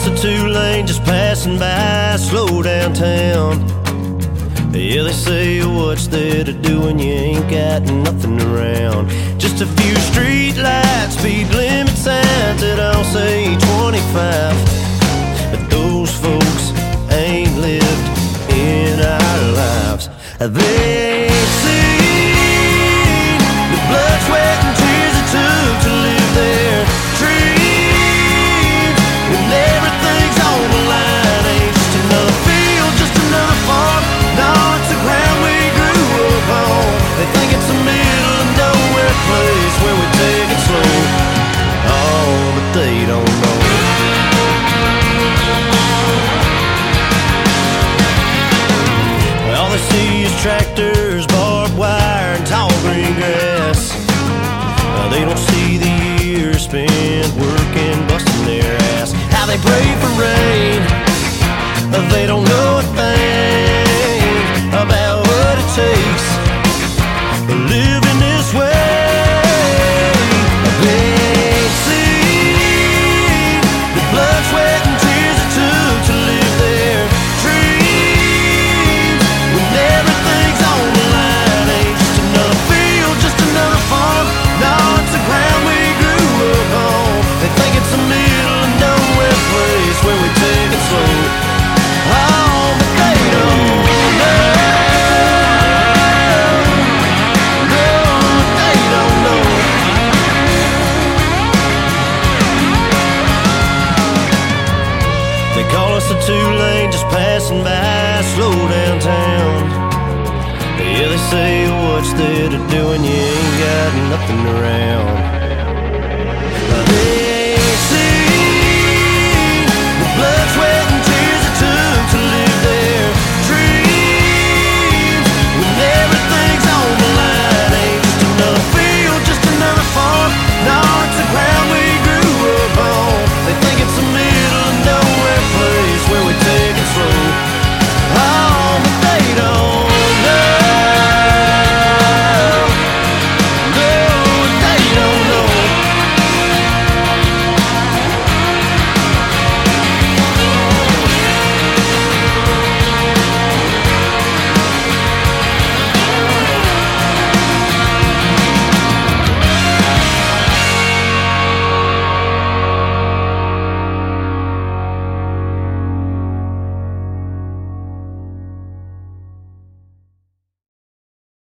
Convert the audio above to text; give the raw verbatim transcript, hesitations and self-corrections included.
us a two-lane just passing by, slow downtown. Yeah, they say what's there to do when you ain't got nothing around. Just a few street lights, speed limit signs that all say twenty-five. But those folks ain't lived in our lives. They ain't seen the blood, sweat, and tears it took to live their dreams. When everything's on the line, ain't just another field, just another farm. No, it's the ground we grew up on. They think it's a middle of nowhere place where we take it slow. Oh, but they don't know. All they see is tractors, barbed wire, and tall green grass. Uh, they don't see the years spent working, busting their ass. How they pray for rain, uh, they don't know a thing about what it takes to live in this way. They ain't seen the blood, sweat, and tears it took to live their dreams. When everything's on the line, ain't just another field, just another farm. No, it's the ground we grew up on. They think it's a middle of nowhere place where we take it slow. Oh, but they don't know. No, they don't know. They call us a two-lane just passing by, slow downtown. Yeah, they say what's there to do when you ain't got nothing around.